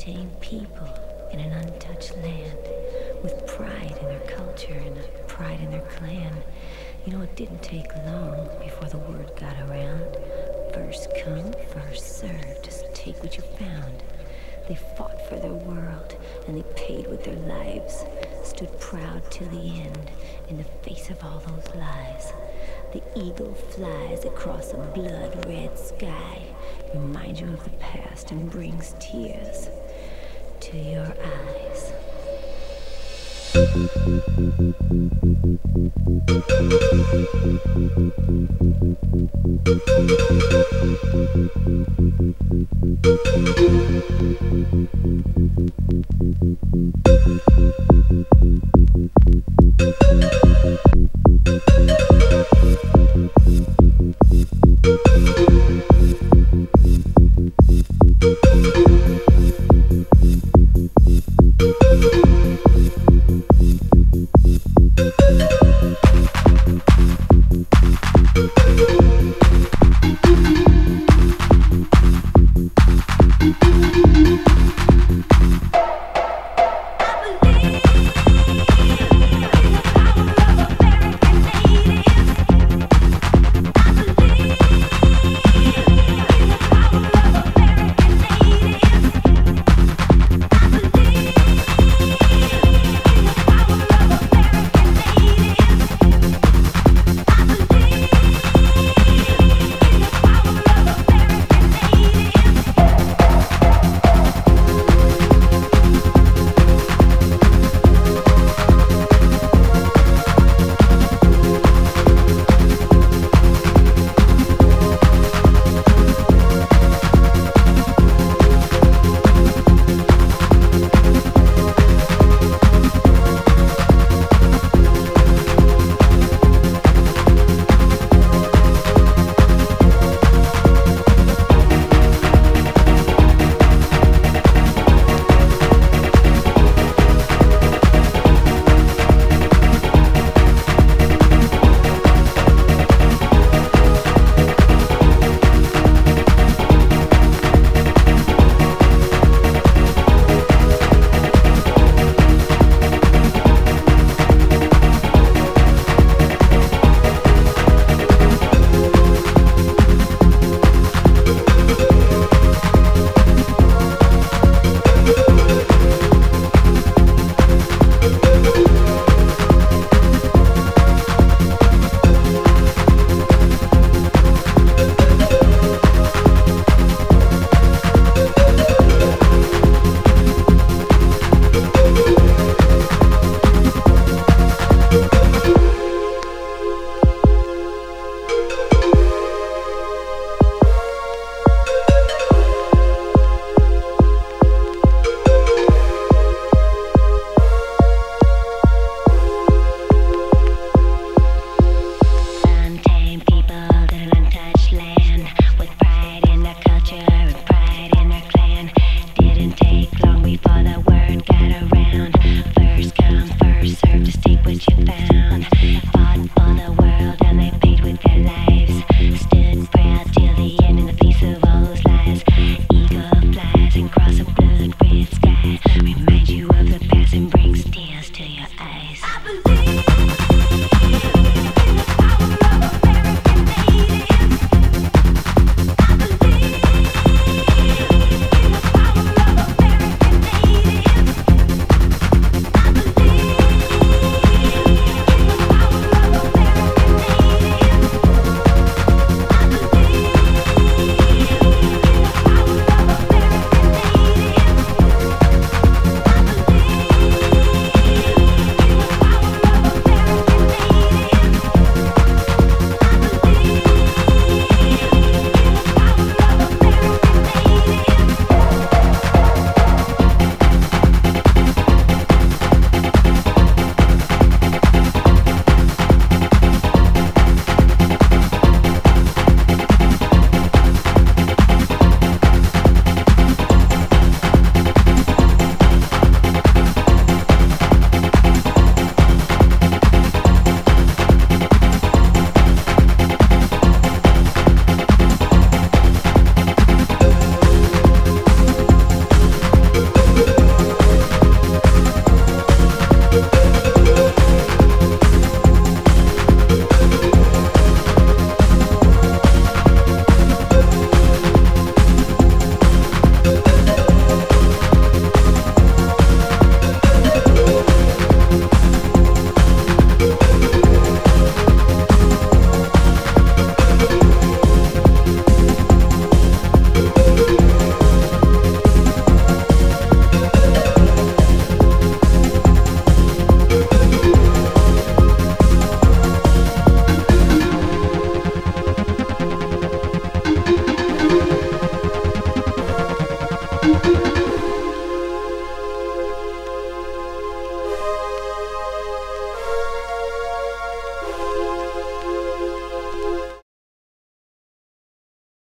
untamed people in an untouched land with pride in their culture and pride in their clan. You know, it didn't take long before the word got around. First come, first served. Just take what you found. They fought for their world, and they paid with their lives. Stood proud till the end, in the face of all those lies. The eagle flies across a blood-red sky, reminds you of the past and brings tears to your eyes.